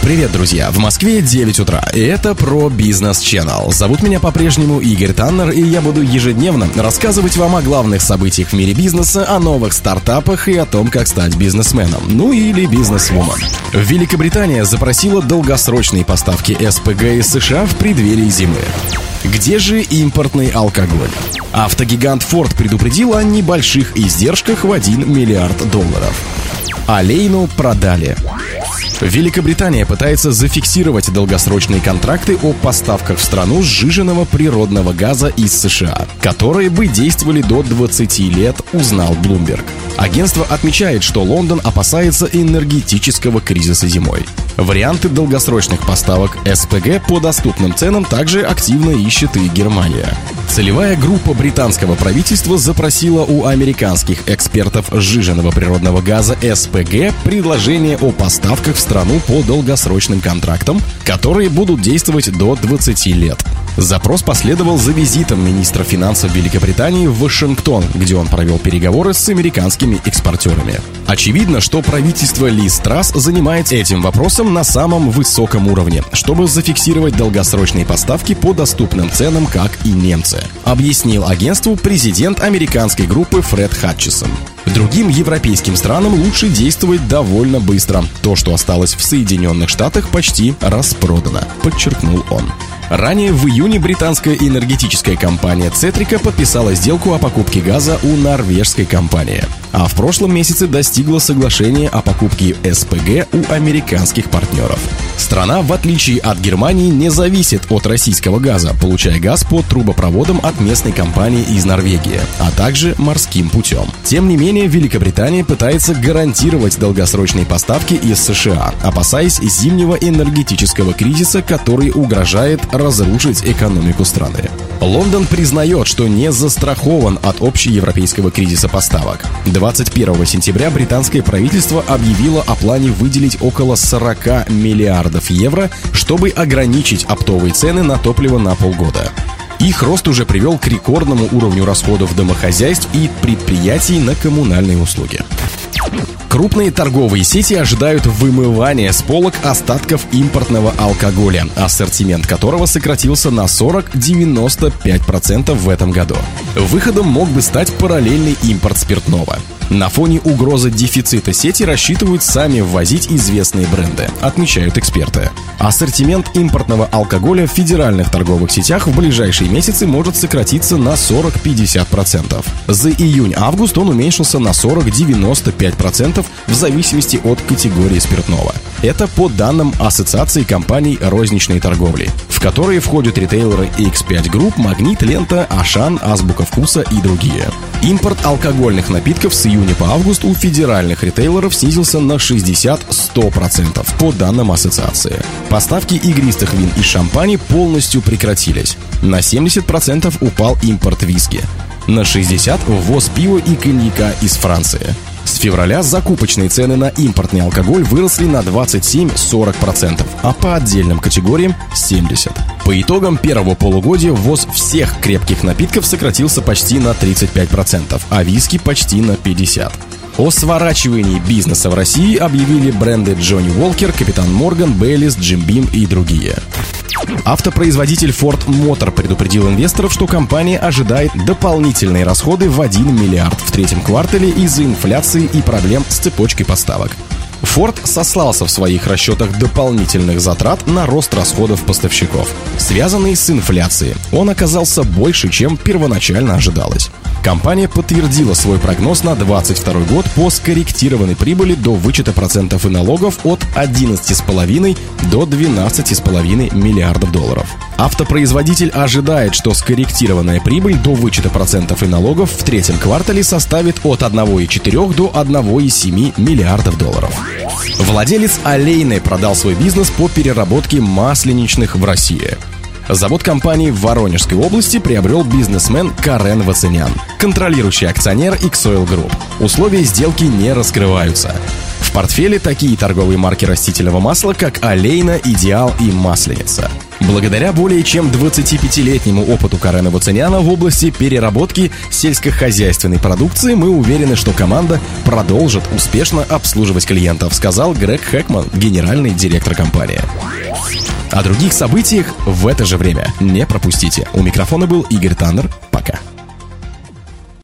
Привет, друзья! В Москве 9 утра, и это про Business Channel. Зовут меня по-прежнему Игорь Таннер, и я буду ежедневно рассказывать вам о главных событиях в мире бизнеса, о новых стартапах и о том, как стать бизнесменом, ну или бизнесвумен. Великобритания запросила долгосрочные поставки СПГ из США в преддверии зимы. Где же импортный алкоголь? Автогигант Ford предупредил о небольших издержках в $1 миллиард. Олейну продали. Великобритания пытается зафиксировать долгосрочные контракты о поставках в страну сжиженного природного газа из США, которые бы действовали до 20 лет, узнал Bloomberg. Агентство отмечает, что Лондон опасается энергетического кризиса зимой. Варианты долгосрочных поставок СПГ по доступным ценам также активно ищет и Германия. Целевая группа британского правительства запросила у американских экспертов сжиженного природного газа СПГ предложение о поставках в страну по долгосрочным контрактам, которые будут действовать до 20 лет. Запрос последовал за визитом министра финансов Великобритании в Вашингтон, где он провел переговоры с американскими экспортерами. Очевидно, что правительство Лиз Трасс занимается этим вопросом на самом высоком уровне, чтобы зафиксировать долгосрочные поставки по доступным ценам, как и немцы, объяснил агентству президент американской группы Фред Хатчисон. Другим европейским странам лучше действовать довольно быстро. То, что осталось в Соединенных Штатах, почти распродано, подчеркнул он. Ранее в июне британская энергетическая компания Цетрика подписала сделку о покупке газа у норвежской компании, а в прошлом месяце достигла соглашения о покупке СПГ у американских партнеров. Страна, в отличие от Германии, не зависит от российского газа, получая газ по трубопроводам от местной компании из Норвегии, а также морским путем. Тем не менее, Великобритания пытается гарантировать долгосрочные поставки из США, опасаясь зимнего энергетического кризиса, который угрожает разрушить экономику страны. Лондон признает, что не застрахован от общеевропейского кризиса поставок. 21 сентября британское правительство объявило о плане выделить около 40 миллиардов евро, чтобы ограничить оптовые цены на топливо на полгода. Их рост уже привел к рекордному уровню расходов домохозяйств и предприятий на коммунальные услуги. Крупные торговые сети ожидают вымывания с полок остатков импортного алкоголя, ассортимент которого сократился на 40-95% в этом году. Выходом мог бы стать параллельный импорт спиртного. На фоне угрозы дефицита сети рассчитывают сами ввозить известные бренды, отмечают эксперты. Ассортимент импортного алкоголя в федеральных торговых сетях в ближайшие месяцы может сократиться на 40-50%. За июнь-август он уменьшился на 40-95% в зависимости от категории спиртного. Это по данным Ассоциации компаний розничной торговли, в которые входят ритейлеры X5 Group, Магнит, Лента, Ашан, Азбука Вкуса и другие. Импорт алкогольных напитков с июня по август у федеральных ритейлеров снизился на 60-100% по данным ассоциации. Поставки игристых вин и шампани полностью прекратились. На 70% упал импорт виски. На 60% ввоз пива и коньяка из Франции. С февраля закупочные цены на импортный алкоголь выросли на 27-40%, а по отдельным категориям – 70%. По итогам первого полугодия ввоз всех крепких напитков сократился почти на 35%, а виски почти на 50%. О сворачивании бизнеса в России объявили бренды Джонни Уолкер, Капитан Морган, Бейлис, Джим Бим и другие. Автопроизводитель Ford Motor предупредил инвесторов, что компания ожидает дополнительные расходы в $1 миллиард в третьем квартале из-за инфляции и проблем с цепочкой поставок. Ford сослался в своих расчетах дополнительных затрат на рост расходов поставщиков, связанный с инфляцией. Он оказался больше, чем первоначально ожидалось. Компания подтвердила свой прогноз на 2022 год по скорректированной прибыли до вычета процентов и налогов от 11,5 до 12,5 миллиардов долларов. Автопроизводитель ожидает, что скорректированная прибыль до вычета процентов и налогов в третьем квартале составит от 1,4 до 1,7 миллиардов долларов. Владелец Олейны продал свой бизнес по переработке масленичных в России. Завод компании в Воронежской области приобрел бизнесмен Карен Вацанян, контролирующий акционер Xoil Group. Условия сделки не раскрываются. В портфеле такие торговые марки растительного масла, как Олейна, Идеал и Масленица. Благодаря более чем 25-летнему опыту Карена Вуценяна в области переработки сельскохозяйственной продукции мы уверены, что команда продолжит успешно обслуживать клиентов, сказал Грег Хэкман, генеральный директор компании. О других событиях в это же время не пропустите. У микрофона был Игорь Таннер.